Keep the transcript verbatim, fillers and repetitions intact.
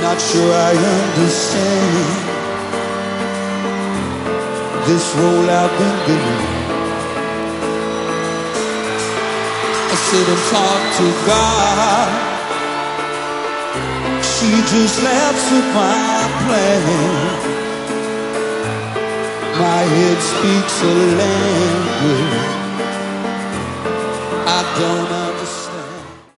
Not sure I understand this role I've been given. I sit and talk to God. She just laughs at my plan. My head speaks a language I don't understand.